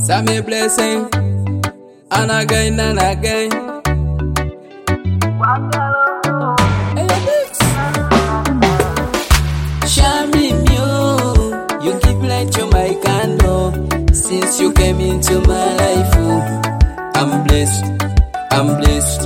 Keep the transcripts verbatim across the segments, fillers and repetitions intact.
Some blessing, and again and again. Shami Mew, you keep lighting my candle since you came into my life. Oh, I'm blessed, I'm blessed.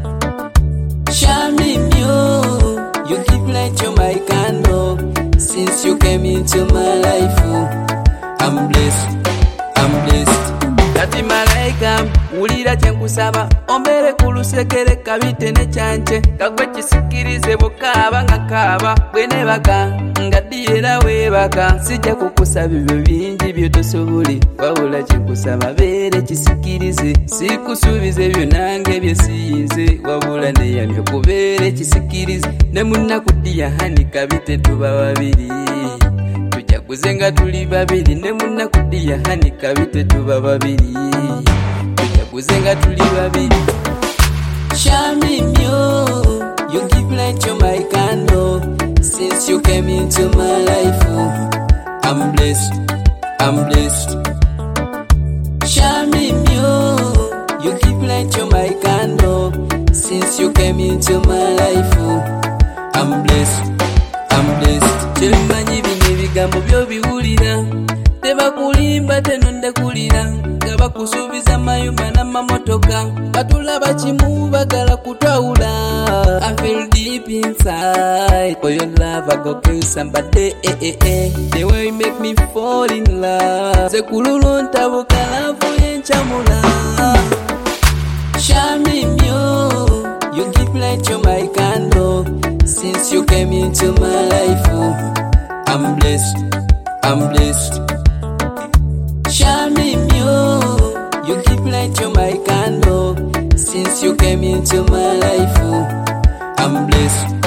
Shami Mew, you keep lighting my candle since you came into my life. Oh, I'm blessed, I'm blessed. Kati malaika ulira kyenkusaba ombere kulusekere kabite ne chanje kagwe kisikirize bokaba nga kaba bwene baka ngadira webaka sijja kukusaba ebyo bingi byotosobole wabula kyenkusaba bere kisikirize sikusubize ebyo nange byesiyinze wabula neyamyo kubere kisikirize ne munnakudiya hani kabite tuba babiri Kuzenga tuli babiri ne munnakudiya hani kabite tuba babiri kuzenga tuli babiri Shami Mew, you keep lighting my candle since you came into my life. Oh, I'm blessed, I'm blessed. Shami Mew, you keep lighting my candle since you came into my life. Oh, I'm blessed, I'm blessed. Chimanyi bigambo byo biwulira tebakulimba tenonde kulira nga bakusuubiza mayumba n'amamotoka batulaba kimu bagala kutwawula. I feel deep inside for your love I go kill somebody eh, eh, eh. The way you make me fall in love zekululu ntabuka lavu yenchamula. Shami Mew, you keep lighting my candle since you came into my life. Oh, I'm blessed, I'm blessed. Shami Mew, you keep lighting my candle since you came into my life. Oh, I'm blessed.